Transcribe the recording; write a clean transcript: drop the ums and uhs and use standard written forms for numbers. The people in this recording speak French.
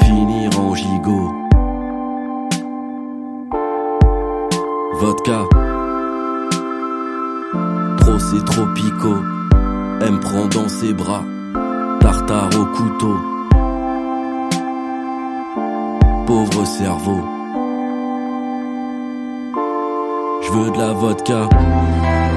finir en gigot. Vodka, trop c'est tropico. Elle me prend dans ses bras, tartare au couteau. Pauvre cerveau, je veux de la vodka.